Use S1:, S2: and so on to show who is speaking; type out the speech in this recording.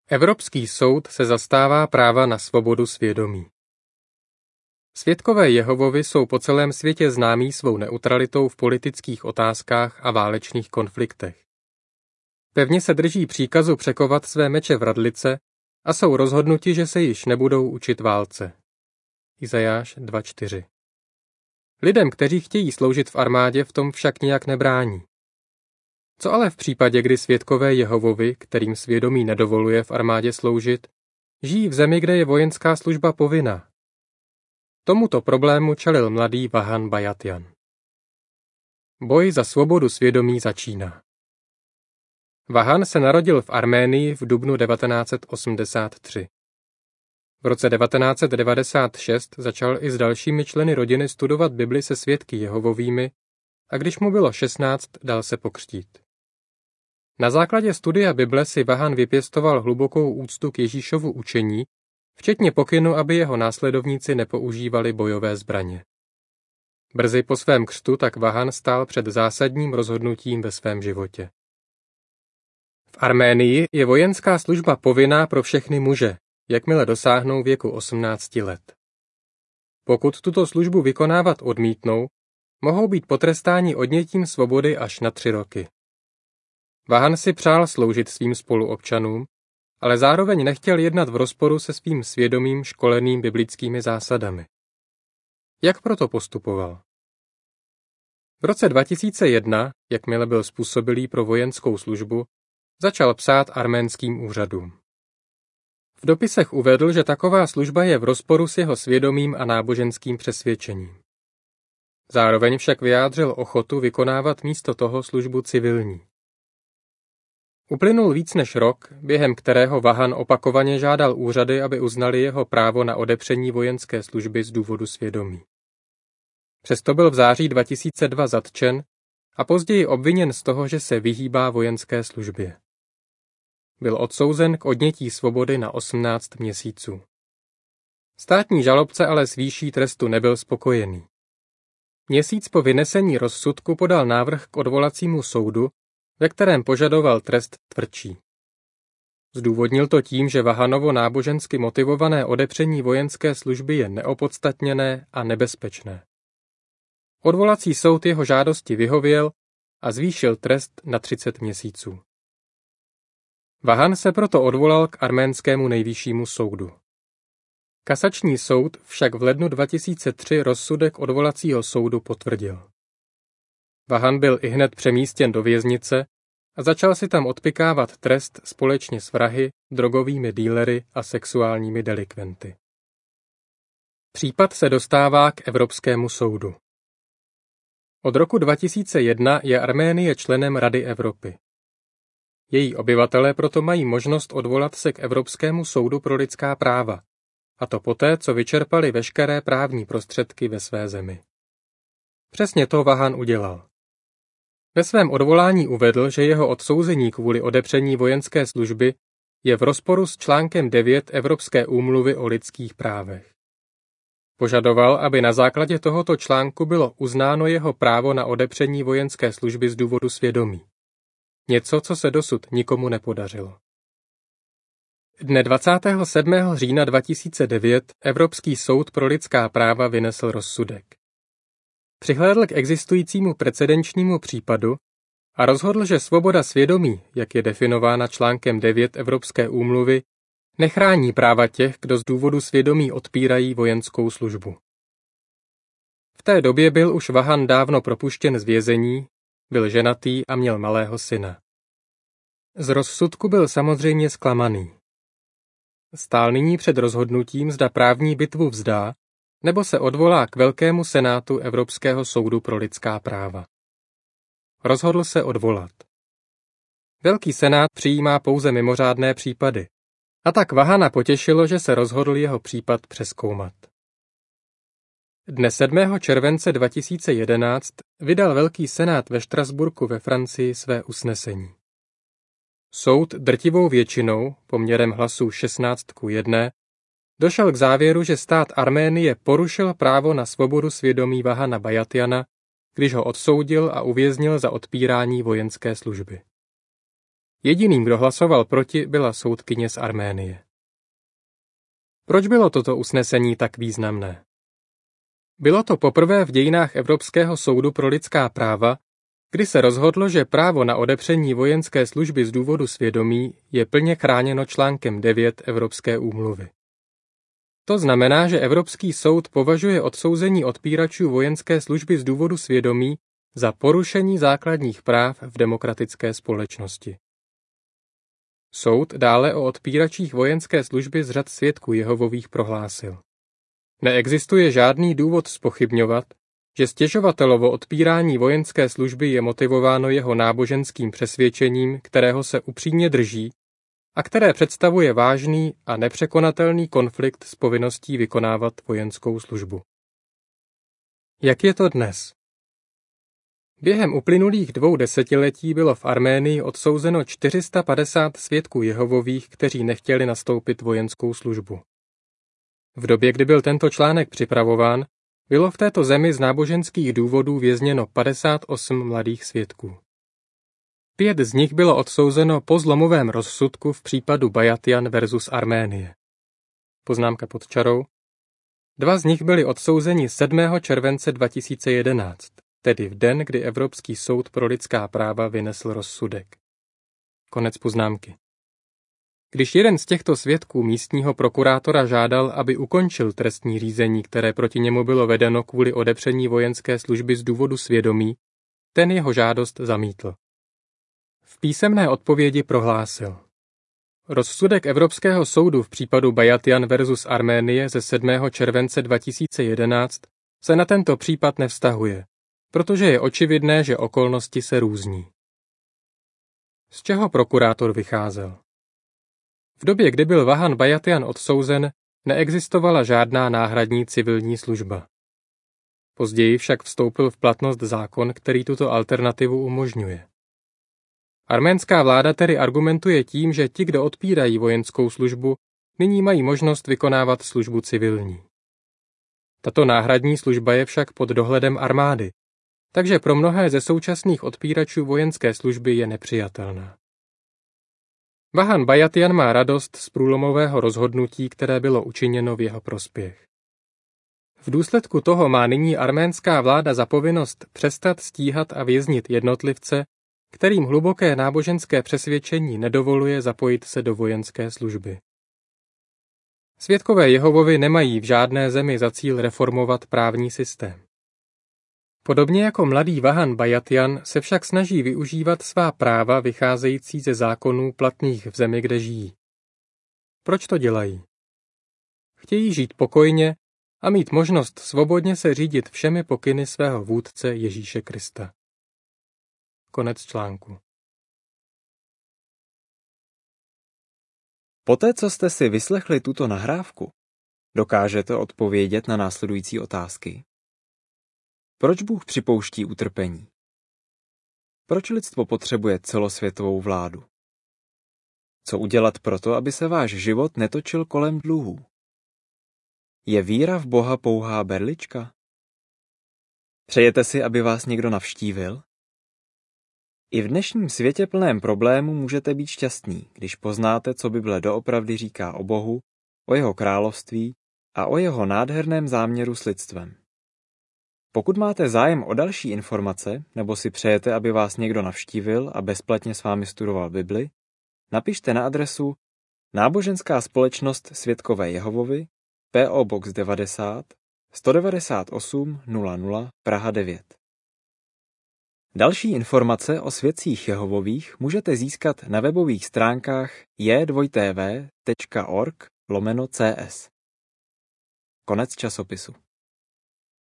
S1: Evropský soud se zastává práva na svobodu svědomí. Svědkové Jehovovi jsou po celém světě známí svou neutralitou v politických otázkách a válečných konfliktech. Pevně se drží příkazu překovat své meče v radlice a jsou rozhodnuti, že se již nebudou učit válce. Izajáš 2:4. Lidem, kteří chtějí sloužit v armádě, v tom však nijak nebrání. Co ale v případě, kdy svědkové Jehovovi, kterým svědomí nedovoluje v armádě sloužit, žijí v zemi, kde je vojenská služba povinná? Tomuto problému čelil mladý Vahan Bajatjan. Boj za svobodu svědomí začíná. Vahan se narodil v Arménii v dubnu 1983. V roce 1996 začal i s dalšími členy rodiny studovat Bibli se svědky Jehovovými a když mu bylo 16, dal se pokřtít. Na základě studia Bible si Vahan vypěstoval hlubokou úctu k Ježíšovu učení, včetně pokynu, aby jeho následovníci nepoužívali bojové zbraně. Brzy po svém křtu tak Vahan stál před zásadním rozhodnutím ve svém životě. V Arménii je vojenská služba povinná pro všechny muže, jakmile dosáhnou věku 18 let. Pokud tuto službu vykonávat odmítnou, mohou být potrestáni odnětím svobody až na 3 roky. Vahan si přál sloužit svým spoluobčanům, ale zároveň nechtěl jednat v rozporu se svým svědomím školeným biblickými zásadami. Jak proto postupoval? V roce 2001, jakmile byl způsobilý pro vojenskou službu, začal psát arménským úřadům. V dopisech uvedl, že taková služba je v rozporu s jeho svědomím a náboženským přesvědčením. Zároveň však vyjádřil ochotu vykonávat místo toho službu civilní. Uplynul víc než rok, během kterého Vahan opakovaně žádal úřady, aby uznali jeho právo na odepření vojenské služby z důvodu svědomí. Přesto byl v září 2002 zatčen a později obviněn z toho, že se vyhýbá vojenské službě. Byl odsouzen k odnětí svobody na 18 měsíců. Státní žalobce ale s výší trestu nebyl spokojený. Měsíc po vynesení rozsudku podal návrh k odvolacímu soudu, ve kterém požadoval trest tvrdší. Zdůvodnil to tím, že Vahanovo nábožensky motivované odepření vojenské služby je neopodstatněné a nebezpečné. Odvolací soud jeho žádosti vyhověl a zvýšil trest na 30 měsíců. Vahan se proto odvolal k arménskému nejvyššímu soudu. Kasační soud však v lednu 2003 rozsudek odvolacího soudu potvrdil. Vahan byl ihned přemístěn do věznice a začal si tam odpikávat trest společně s vrahy, drogovými dílery a sexuálními delikventy. Případ se dostává k Evropskému soudu. Od roku 2001 je Arménie členem Rady Evropy. Její obyvatelé proto mají možnost odvolat se k Evropskému soudu pro lidská práva, a to poté, co vyčerpali veškeré právní prostředky ve své zemi. Přesně to Vahan udělal. Ve svém odvolání uvedl, že jeho odsouzení kvůli odepření vojenské služby je v rozporu s článkem 9 Evropské úmluvy o lidských právech. Požadoval, aby na základě tohoto článku bylo uznáno jeho právo na odepření vojenské služby z důvodu svědomí. Něco, co se dosud nikomu nepodařilo. Dne 27. října 2009 Evropský soud pro lidská práva vynesl rozsudek. Přihlédl k existujícímu precedenčnímu případu a rozhodl, že svoboda svědomí, jak je definována článkem 9 Evropské úmluvy, nechrání práva těch, kdo z důvodu svědomí odpírají vojenskou službu. V té době byl už Vahan dávno propuštěn z vězení, byl ženatý a měl malého syna. Z rozsudku byl samozřejmě zklamaný. Stál nyní před rozhodnutím, zda právní bitvu vzdá, nebo se odvolá k Velkému senátu Evropského soudu pro lidská práva. Rozhodl se odvolat. Velký senát přijímá pouze mimořádné případy, a tak Vahana potěšilo, že se rozhodl jeho případ přezkoumat. Dne 7. července 2011 vydal Velký senát ve Štrasburku ve Francii své usnesení. Soud drtivou většinou, poměrem hlasů 16:1, došel k závěru, že stát Arménie porušil právo na svobodu svědomí Vahana Bajatjana, když ho odsoudil a uvěznil za odpírání vojenské služby. Jediným, kdo hlasoval proti, byla soudkyně z Arménie. Proč bylo toto usnesení tak významné? Bylo to poprvé v dějinách Evropského soudu pro lidská práva, kdy se rozhodlo, že právo na odepření vojenské služby z důvodu svědomí je plně chráněno článkem 9 Evropské úmluvy. To znamená, že Evropský soud považuje odsouzení odpíračů vojenské služby z důvodu svědomí za porušení základních práv v demokratické společnosti. Soud dále o odpíračích vojenské služby z řad svědků Jehovových prohlásil: Neexistuje žádný důvod zpochybňovat, že stěžovatelovo odpírání vojenské služby je motivováno jeho náboženským přesvědčením, kterého se upřímně drží a které představuje vážný a nepřekonatelný konflikt s povinností vykonávat vojenskou službu. Jak je to dnes? Během uplynulých 2 desetiletí bylo v Arménii odsouzeno 450 svědků Jehovových, kteří nechtěli nastoupit vojenskou službu. V době, kdy byl tento článek připravován, bylo v této zemi z náboženských důvodů vězněno 58 mladých svědků. 5 z nich bylo odsouzeno po zlomovém rozsudku v případu Bajatjan versus Arménie. Poznámka pod čarou. 2 z nich byli odsouzeni 7. července 2011, tedy v den, kdy Evropský soud pro lidská práva vynesl rozsudek. Konec poznámky. Když jeden z těchto svědků místního prokurátora žádal, aby ukončil trestní řízení, které proti němu bylo vedeno kvůli odepření vojenské služby z důvodu svědomí, ten jeho žádost zamítl. V písemné odpovědi prohlásil: Rozsudek Evropského soudu v případu Bajatjan versus Arménie ze 7. července 2011 se na tento případ nevztahuje, protože je očividné, že okolnosti se různí. Z čeho prokurátor vycházel? V době, kdy byl Vahan Bajatjan odsouzen, neexistovala žádná náhradní civilní služba. Později však vstoupil v platnost zákon, který tuto alternativu umožňuje. Arménská vláda tedy argumentuje tím, že ti, kdo odpírají vojenskou službu, nyní mají možnost vykonávat službu civilní. Tato náhradní služba je však pod dohledem armády, takže pro mnohé ze současných odpíračů vojenské služby je nepřijatelná. Vahan Bajatjan má radost z průlomového rozhodnutí, které bylo učiněno v jeho prospěch. V důsledku toho má nyní arménská vláda za povinnost přestat stíhat a věznit jednotlivce, kterým hluboké náboženské přesvědčení nedovoluje zapojit se do vojenské služby. Svědkové Jehovovi nemají v žádné zemi za cíl reformovat právní systém. Podobně jako mladý Vahan Bajatjan se však snaží využívat svá práva vycházející ze zákonů platných v zemi, kde žijí. Proč to dělají? Chtějí žít pokojně a mít možnost svobodně se řídit všemi pokyny svého vůdce Ježíše Krista. Konec článku.
S2: Poté, co jste si vyslechli tuto nahrávku, dokážete odpovědět na následující otázky. Proč Bůh připouští utrpení? Proč lidstvo potřebuje celosvětovou vládu? Co udělat proto, aby se váš život netočil kolem dluhů? Je víra v Boha pouhá berlička? Přejete si, aby vás někdo navštívil? I v dnešním světě plném problémů můžete být šťastní, když poznáte, co Bible doopravdy říká o Bohu, o jeho království a o jeho nádherném záměru s lidstvem. Pokud máte zájem o další informace, nebo si přejete, aby vás někdo navštívil a bezplatně s vámi studoval Bibli, napište na adresu Náboženská společnost Svědkové Jehovovi, P.O. Box 90, 198 00, Praha 9. Další informace o svědcích Jehovových můžete získat na webových stránkách j2tv.org/cs. Konec časopisu.